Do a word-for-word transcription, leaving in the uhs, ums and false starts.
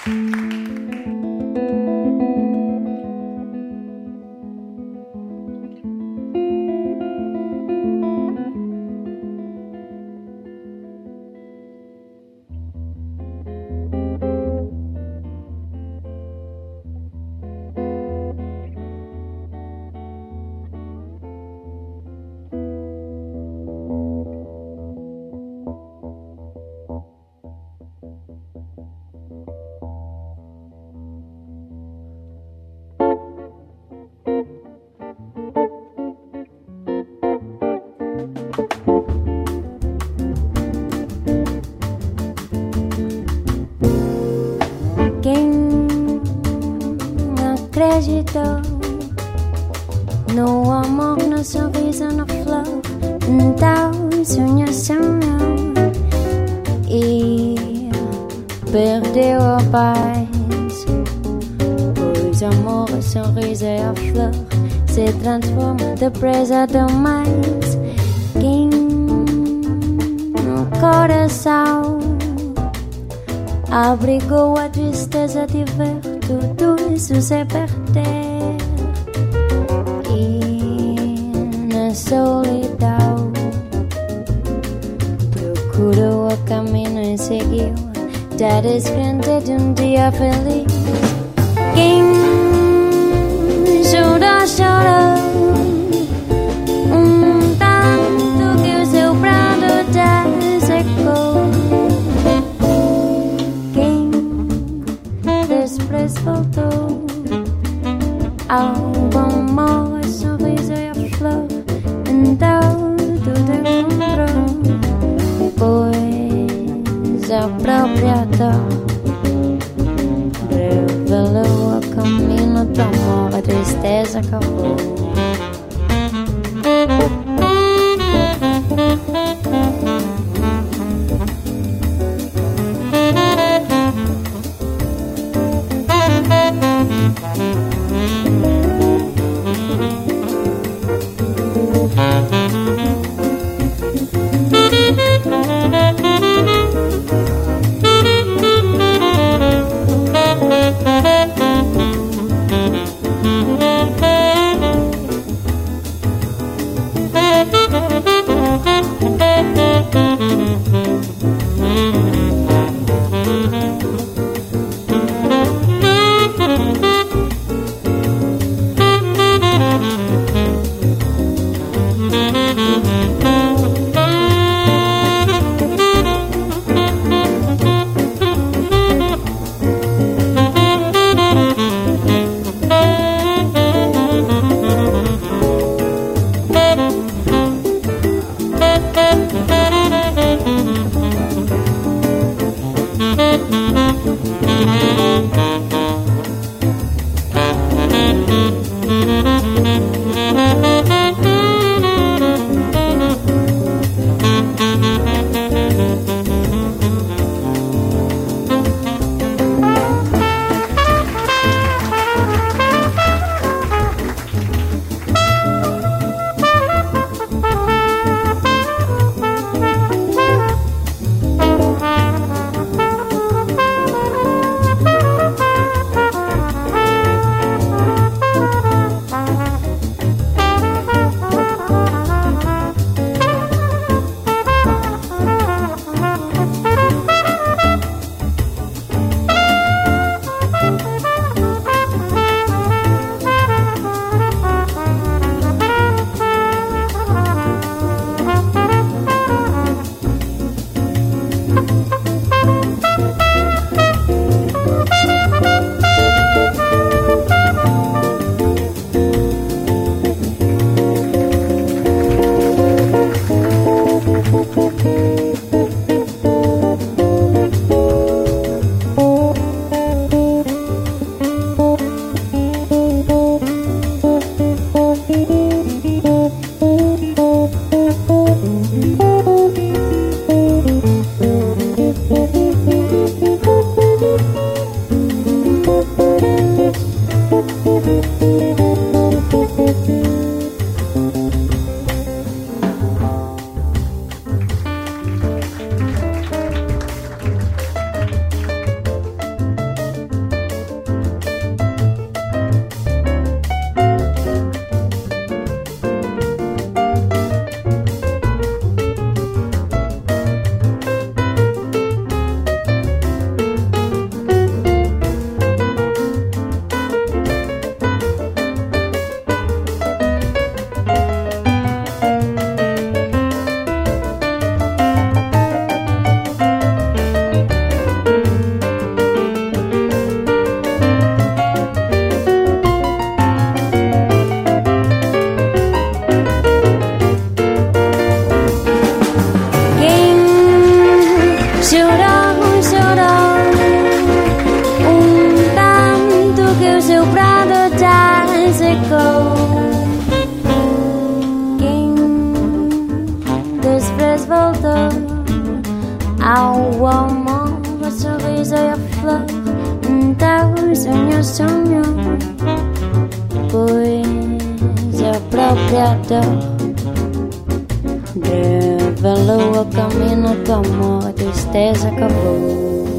acreditou no amor, no sorriso, na flor. Então sonhou, sonhou e perdeu a paz, pois o amor, o sorriso e a flor se transforma depressa demais. Quem no coração abrigou a tristeza de ver tudo isso se perder, e na solidão procurou o caminho e seguiu, já descrente de um dia feliz. Quem chora, chora um tanto que o seu pranto já secou. Quem depois voltou ao bom amor, o sorriso e a flor, então tudo encontrou, pois a própria dor revelou o caminho do amor, a tristeza acabou. sonho sonho, pois a própria dor revelou o caminho do amor, a tristeza acabou.